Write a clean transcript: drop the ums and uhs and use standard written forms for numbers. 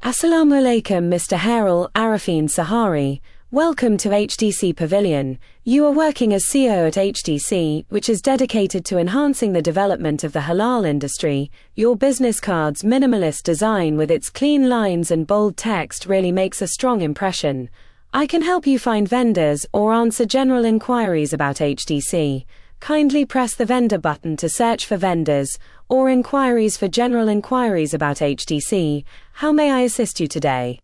Assalamu alaikum, Mr. Hairul Arafin Sahari. Welcome to HTC Pavilion. You are working as CEO at HTC, which is dedicated to enhancing the development of the halal industry. Your business card's minimalist design with its clean lines and bold text really makes a strong impression. I can help you find vendors or answer general inquiries about HTC. Kindly press the vendor button to search for vendors or inquiries for general inquiries about HTC. How may I assist you today?